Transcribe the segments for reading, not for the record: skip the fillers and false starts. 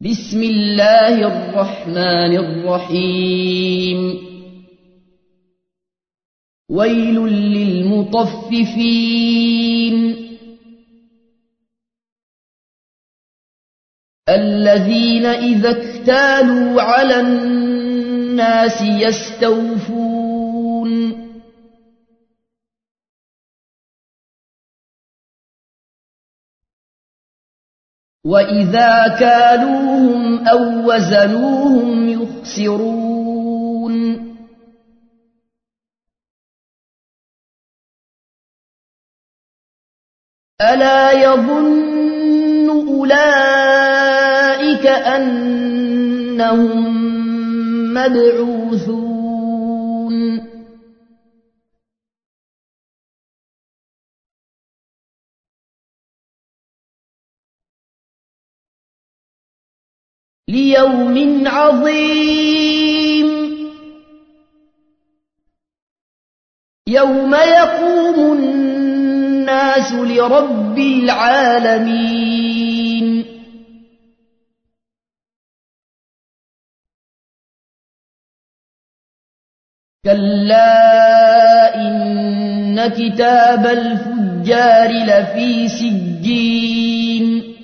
بسم الله الرحمن الرحيم ويل للمطففين الذين إذا اكتالوا على الناس يستوفون وإذا كالوهم أو وزنوهم يخسرون ألا يظن أولئك أنهم مبعوثون ليوم عظيم يوم يقوم الناس لرب العالمين كلا إن كتاب الفجار لفي سجين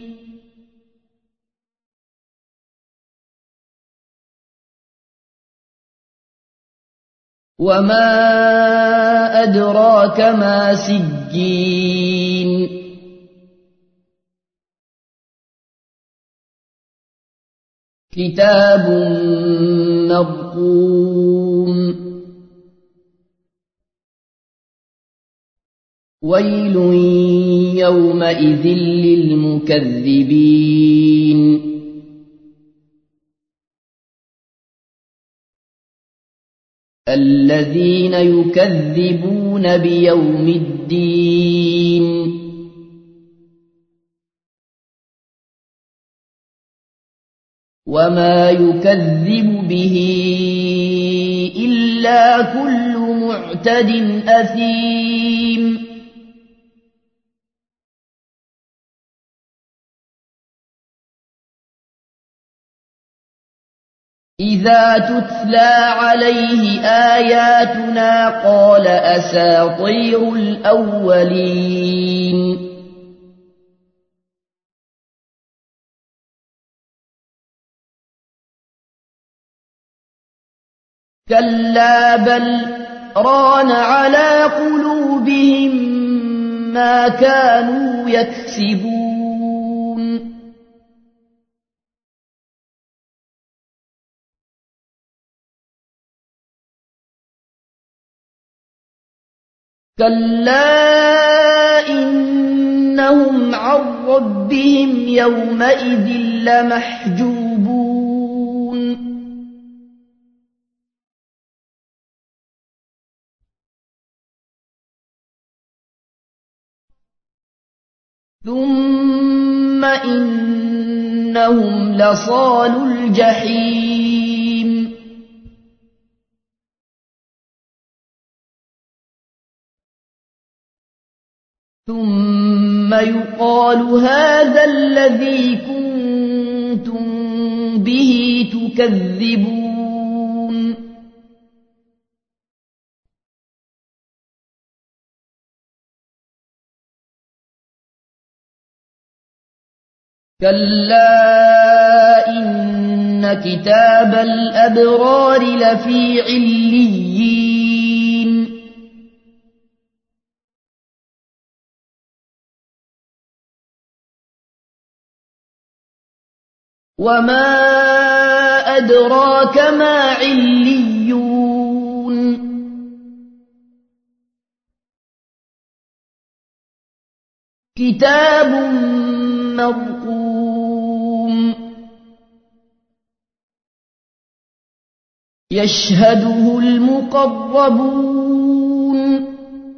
وما أدراك ما سجين كتاب مرقوم ويل يومئذ للمكذبين الذين يكذبون بيوم الدين وما يكذب به إلا كل معتد أثيم إذا تتلى عليه آياتنا قال أساطير الأولين كلا بل ران على قلوبهم ما كانوا يكسبون كلا إنهم عن ربهم يومئذ لمحجوبون ثم إنهم لصالو الجحيم ثم يقال هذا الذي كنتم به تكذبون كلا إن كتاب الأبرار لفي عليين وما أدراك ما عليون كتاب مرقوم يشهده المقربون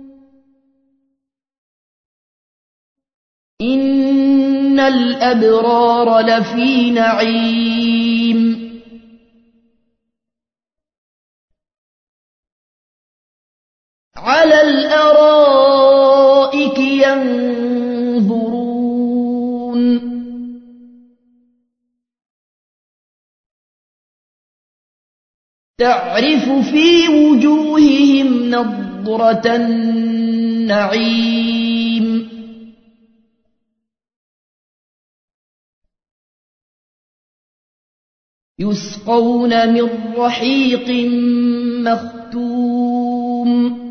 إن الأبرار لفي نعيم على الأرائك ينظرون تعرف في وجوههم نضرة النعيم يسقون من رحيق مختوم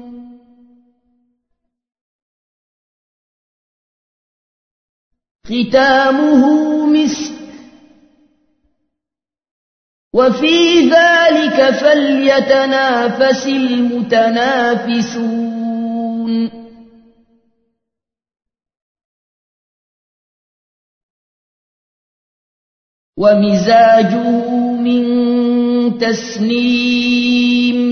ختامه مسك وفي ذلك فليتنافس المتنافسون ومزاجه من تسنيم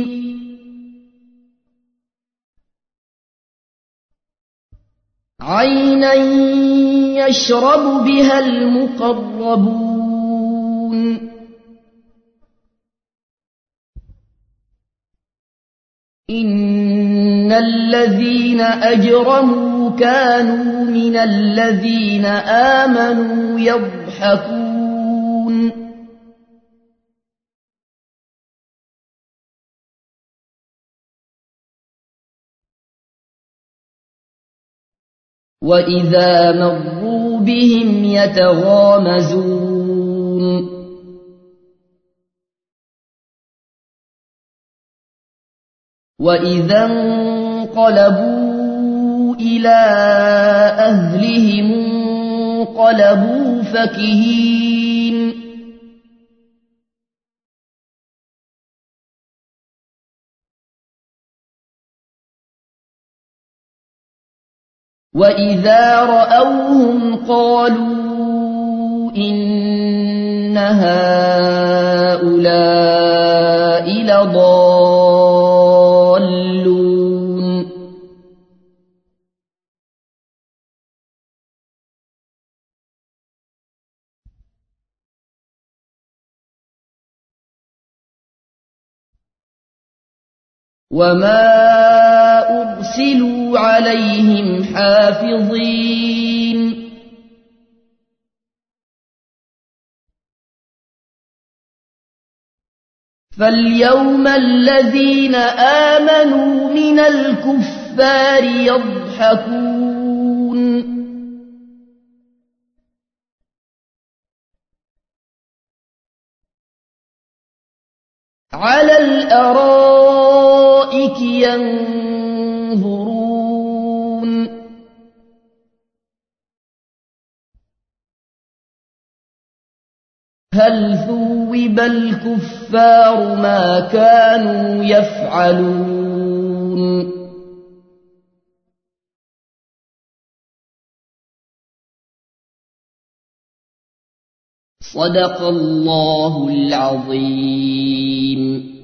عينا يشرب بها المقربون إن الذين أجرموا كانوا من الذين آمنوا يضحكون وإذا مروا بهم يتغامزون وإذا انقلبوا إلى أهلهم انقلبوا فكهين وإذا رأوهم قالوا إن هؤلاء لضالون وما أرسلوا عليهم حافظين فاليوم الذين آمنوا من الكفار يضحكون على الأرائك ينظرون هل ثوب الكفار ما كانوا يفعلون صدق الله العظيم.